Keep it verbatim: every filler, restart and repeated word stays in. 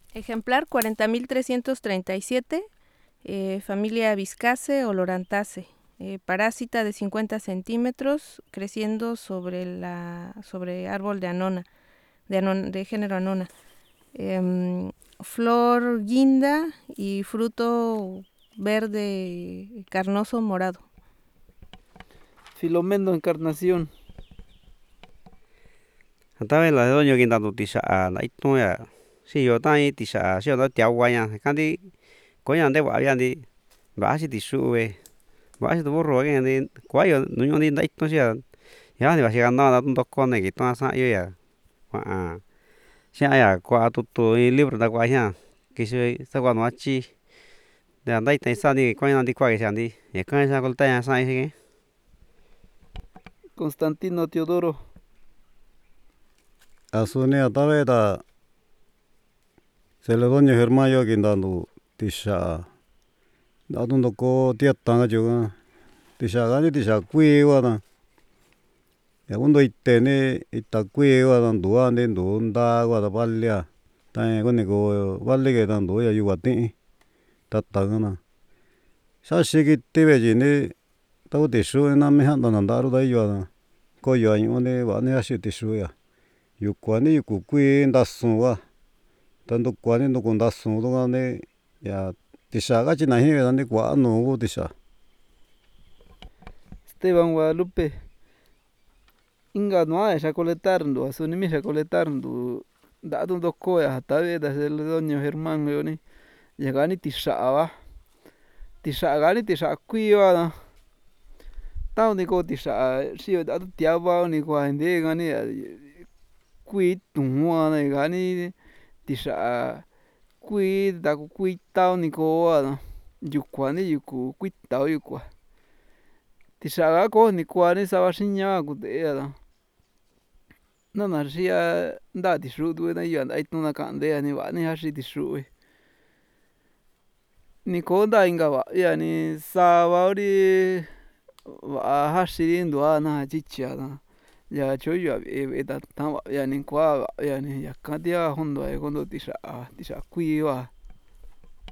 Ejemplar cuarenta mil trescientos treinta y siete, eh, familia Viscaceae Olorantaceae, eh, parásita de cincuenta centímetros, creciendo sobre, la, sobre árbol de anona, de, anon- de género anona. Em, flor guinda y fruto verde carnoso morado. Filomeno Encarnación. ta là do nhiều kiến tạo tỉ xã lại tôi à sử dụng tai tỉ xã sử dụng đó tiêu qua nha cái đi có nhà để vào nhà đi vả chỉ tỉ số về vả chỉ đồ rồi cái này quá nhiều núi nhon đi đấy tôi sẽ ya thì bà sẽ ăn nó nó con này cái toa sa yêu à à sẽ à qua tụt tụi libro đã qua nha cái sự sao qua nó chi để đây tại sao đi qua nhà đi qua cái sao đi ya cái sao có tay sai cái Constantino Teodoro. Asunia taveta Celedonio Germán jokin tantu tisha datunto ko tiettanga juga tisha gani tisha kui wata ja kundo itteni itta kui wata dua ndi ndunda wata pallia tai kuni ko vallige tantu ya yuwati tattagana sashiki vejini tau tishu nami handa nandaru dai yuwa ko yuwa ni wani ashi tishu ya yukuani yuku kui ndasuwa tanto kuani nuku ndasu tungani ya tisha gachi nahi vedani kua nugu tisha. Esteban Guadalupe. Inga noa recolectar ndu asunimi recolectar ndu datu doko ya tabe da Celedonio Germán yoni yagani tishawa tisha gani tisha kui wa tau ni ko tisha shio datu tiaba ni kwa inde gani kui tuwa na gani tisha kui da kui tau ni ko wa yukuani yuku kui tau yukua tisha ga ko ni kuani sava xiña kutea nana xia nda tixu tu na ya ndai tuna kande ni va ni axi tixu ni ko nda inga va yani sava uri va jaxi ndua na chichia na ya choyo e ta ta yani kua yani ya katia hondo e kondo tisha tisha kui wa